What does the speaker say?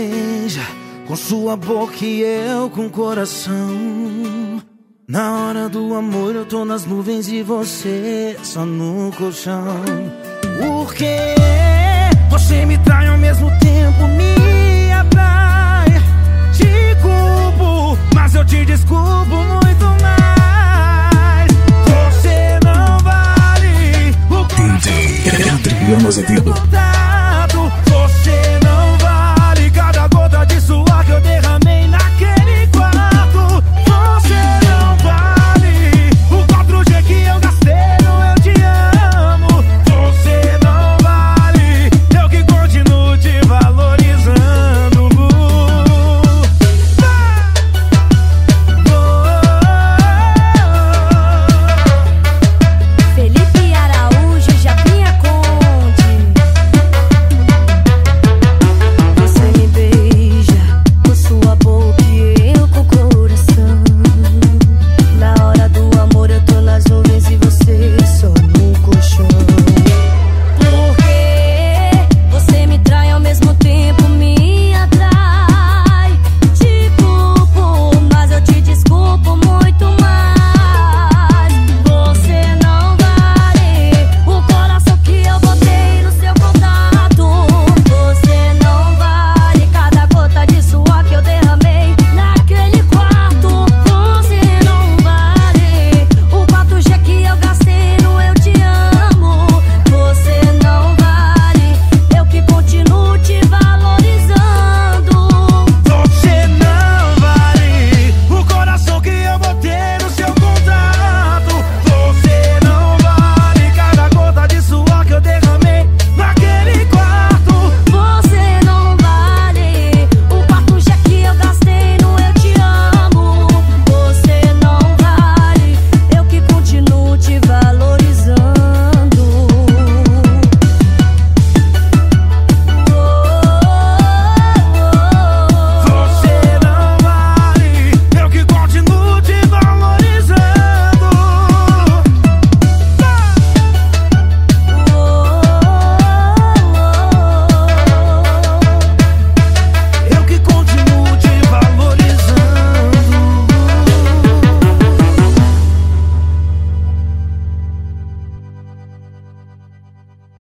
beija com sua boca e eu com o coração. Na hora do amor eu tô nas nuvens e você só no colchão. Por que você me trai ao mesmo tempo?